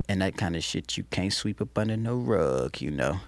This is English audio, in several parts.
And that kind of shit you can't sweep up under no rug, you know.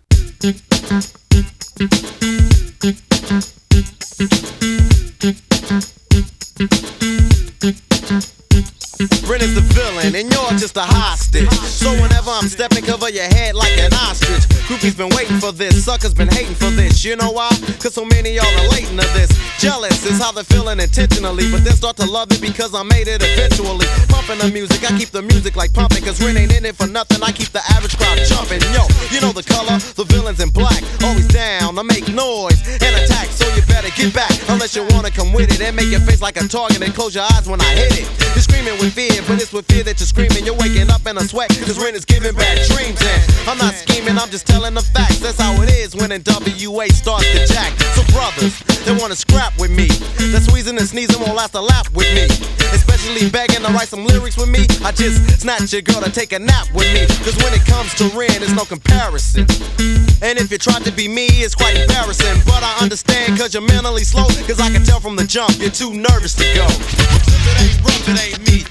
Ren is the villain and you're just a hostage. So whenever I'm stepping, cover your head like an ostrich. Groupies been waiting for this, suckers been hating for this. You know why? Cause so many y'all relating to this. Jealous is how they're feeling intentionally, but then start to love it because I made it eventually. Pumping the music, I keep the music like pumping. Cause Ren ain't in it for nothing, I keep the average crowd jumping. Yo, you know the color, the villain's in black. Always down, I make noise and attack. So you better get back, unless you wanna come with it. And make your face like a target and close your eyes when I hit it. You're screaming with fear, but it's with fear that you're screaming. You're waking up in a sweat, cause Ren is giving bad dreams. And I'm not scheming, I'm just telling the facts. That's how it is when NWA starts to jack. So brothers, they wanna scrap with me. That squeezing and sneezing won't last a lap with me. Especially begging to write some lyrics with me. I just snatch your girl to take a nap with me. Cause when it comes to Ren, there's no comparison. And if you try to be me, it's quite embarrassing. But I understand cause you're mentally slow. Cause I can tell from the jump, you're too nervous to go. If it ain't rough, it ain't me.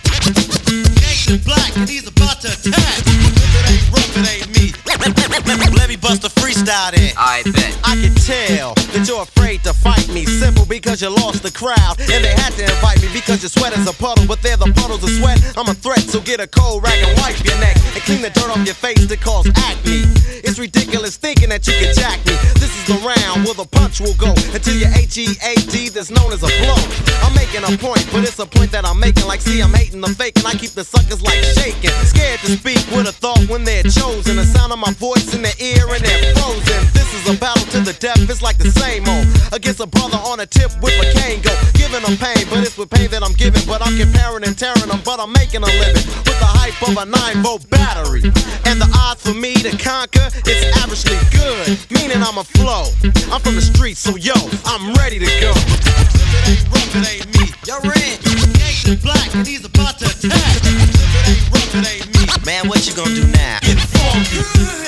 Gangsta Black and he's about to attack. If it ain't rough, it ain't me. Let me bust a freestyle then. I bet. I can tell that you're afraid to fight me. Simple because you lost the crowd. And they had to invite me because your sweat is a puddle. But they're the puddles of sweat. I'm a threat, so get a cold rag and wipe your neck. And clean the dirt off your face that cause acne. It's ridiculous thinking that you can jack me. This is the round where the punch will go until your H-E-A-D that's known as a blow. I'm making a point, but it's a point that I'm making. Like, see, I'm hating the fake and I keep the suckers like shaking. Scared to speak with a thought when they're chosen. The sound of my voice in their ear and they're frozen. This is a battle to the death, it's like the same old. Against a brother on a tip with a cane go. Giving them pain, but it's with pain that I'm giving. But I'm comparing and tearing them, but I'm making a living. With the hype of a 9-volt battery. And the odds for me to conquer, it's averagely good. Meaning I'm a flow. I'm from the streets, so yo, I'm ready to go. If it ain't rough, it ain't me. Yo, Ren. Gangsta Black and he's about to attack. If it ain't rough, it ain't me. Man, what you gonna do now? Get funky.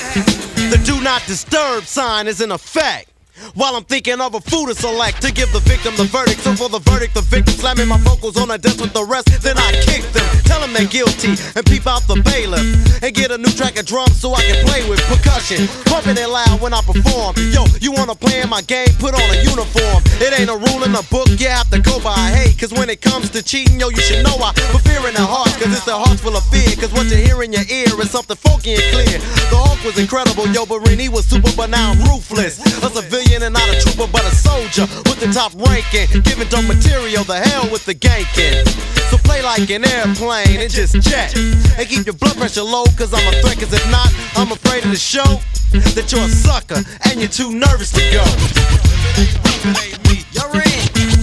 The do not disturb sign is in effect. While I'm thinking of a food to select to give the victim the verdict. So for the verdict, the victim slamming my vocals on the desk with the rest. Then I kick them, tell them they're guilty, and peep out the bailiff. And get a new track of drums so I can play with percussion. Pumping it loud when I perform. Yo, you wanna play in my game? Put on a uniform. It ain't a rule in the book, you have to go by. Hey, cause when it comes to cheating, yo, you should know I put fear in their hearts. Cause it's their hearts full of fear. Cause what you hear in your ear is something funky and clear. The Hulk was incredible, yo, but Ren, he was super, but now I'm ruthless. A civilian and not a trooper, but a soldier with the top ranking. Giving dumb material, the hell with the ganking. So play like an airplane and just jet. And keep your blood pressure low, cause I'm a threat. Cause if not, I'm afraid of the show that you're a sucker and you're too nervous to go. If it ain't rough, it ain't me. Yo, Ren.